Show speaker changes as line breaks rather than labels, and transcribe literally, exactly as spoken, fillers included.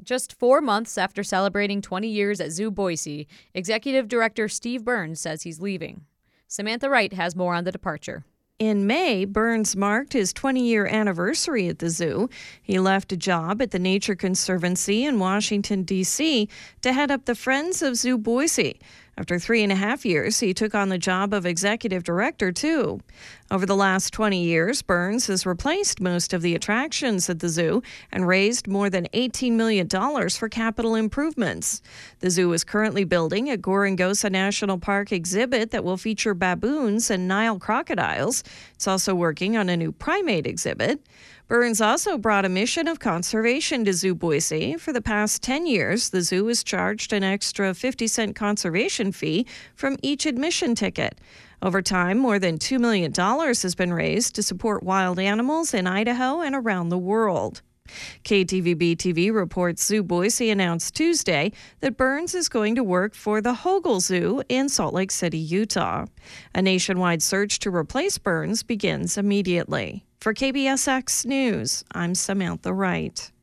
Just four months after celebrating twenty years at Zoo Boise, Executive Director Steve Burns says he's leaving. Samantha Wright has more on the departure.
In May, Burns marked his twenty-year anniversary at the zoo. He left a job at the Nature Conservancy in Washington, D C to head up the Friends of Zoo Boise. After three and a half years, he took on the job of executive director, too. Over the last twenty years, Burns has replaced most of the attractions at the zoo and raised more than eighteen million dollars for capital improvements. The zoo is currently building a Gorongosa National Park exhibit that will feature baboons and Nile crocodiles. It's also working on a new primate exhibit. Burns also brought a mission of conservation to Zoo Boise. For the past ten years, the zoo has charged an extra fifty cent conservation fee from each admission ticket. Over time, more than two million dollars has been raised to support wild animals in Idaho and around the world. K T V B T V reports Zoo Boise announced Tuesday that Burns is going to work for the Hogle Zoo in Salt Lake City, Utah. A nationwide search to replace Burns begins immediately. For K B S X News, I'm Samantha Wright.